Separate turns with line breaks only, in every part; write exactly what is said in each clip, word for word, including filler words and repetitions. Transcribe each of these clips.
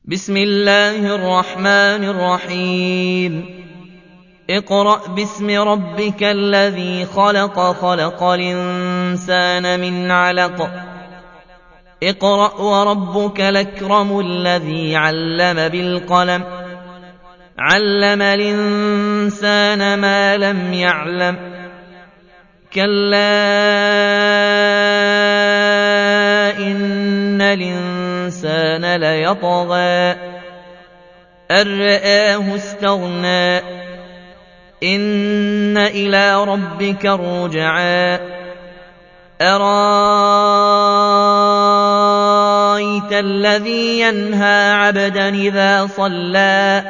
بسم الله الرحمن الرحيم اقرأ باسم ربك الذي خلق خلق الإنسان من علق اقرأ وربك الأكرم الذي علم بالقلم علم الإنسان ما لم يعلم كلا إن الإنسان ليطغى أن رآه استغنى إن إلى ربك الرجعى أرأيت الذي ينهى عبدا إذا صلى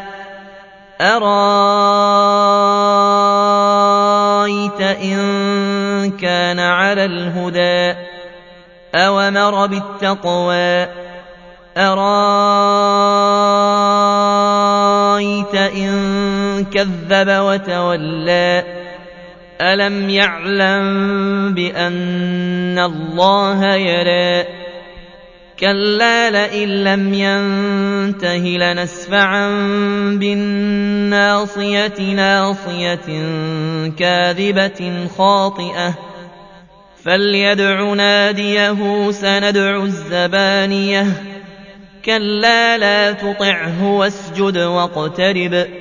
أرأيت إن كان على الهدى أوامر بالتقوى أرأيت إن كذب وتولى ألم يعلم بأن الله يرى كلا لئن لم ينته لنسفعا بالناصية ناصية كاذبة خاطئة فليدع ناديه سندع الزبانية كلا لا تطعه واسجد واقترب